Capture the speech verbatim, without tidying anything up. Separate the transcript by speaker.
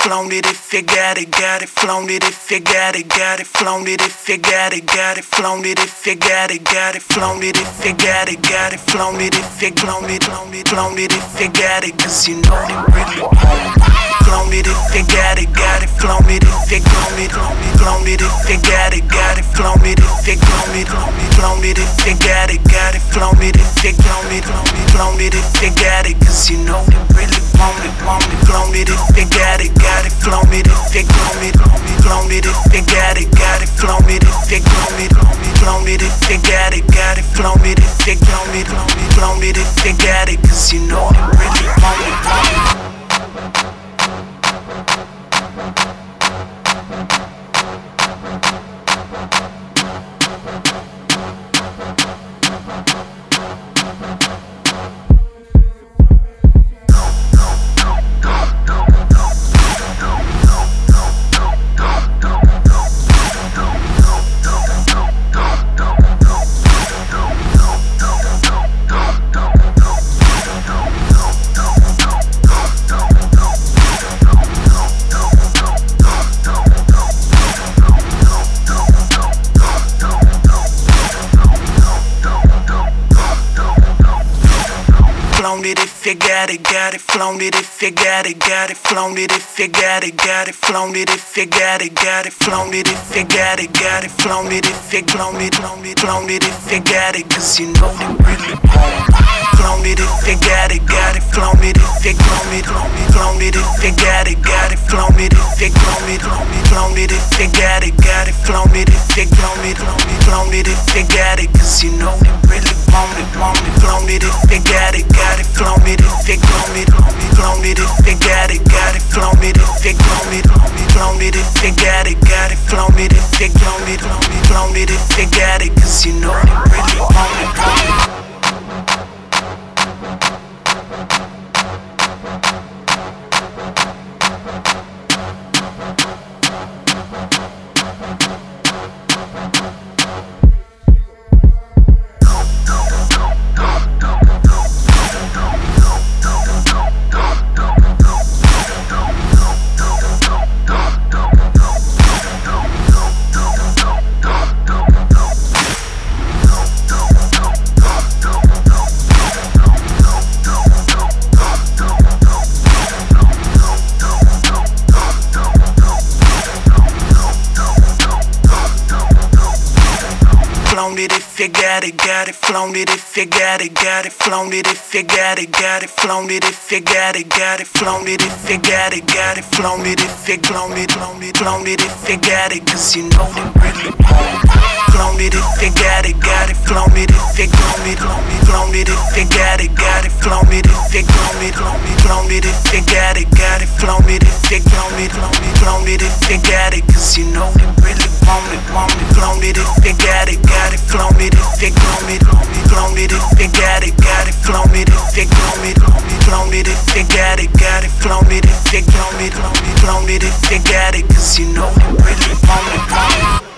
Speaker 1: flown it if you got it, got it, flown it if you got it, got it, flown it if you got it, got it, flown it if you got it, got it, flown it if you got it, got it, flown it if you flown it, flown it, flown it if you got it, cause you know they really want it. Flown it if you got it, got it, flown it if you flown it, flown it if you got it, got it, flown it if you flown it, flown it if you got it, got it, flown it if you flown it, flown it if you got it, cause you know they really want it, want it, flown it if you got it, got it, flown it if you flown it, flown it if you got it, got it, flown it if you flown it, flown it if you got it, got it, flown it if you flown it, flown it if you got it, cause you know they really want it, want it. Flown it if you got it, got it, flown it if you got it, got it, flown it if you got it, got it, flown it if you got it, got it, flown it if you got it, got it, flown it if you flown it, flown it, flown it if you got it, cause you know they really want it. Flown it if you got it, got it, flown it if you flown it, flown it if you got it, got it, flown it if you flown it, flown it if you got it, got it, flown it if you flown it, flown it if you got it, cause you know they really want it, want it, flown it if you got it, got it, flown it if you flown it, flown it if you got it, got it, flown it if you flown it, flown it if you got it, got it, flown it if you flown it, flown it if you got it, cause you know they really want it, want it. Flown it if you got it, got it, flown it if you got it, got it, flown it if you got it, got it, flown it if you got it, got it, flown it if you got it, got it, flown it if you flown it, flown it, flown it if you got it, cause you know they really want it. Flown it if you got it, got it, flown it if you flown it, flown it if you got it, got it, flown it if you flown it, flown it if you got it, got it, flown it if you flown it, flown it if you got it, cause you know they really want it, want it, flown it if you got it, got it, flown it if you flown it, flown it if you got it, got it, flown it if you flown it, flown it if you got it, got it, flown it if you flown it, flown it if you got it, cause you know they really want it, want it.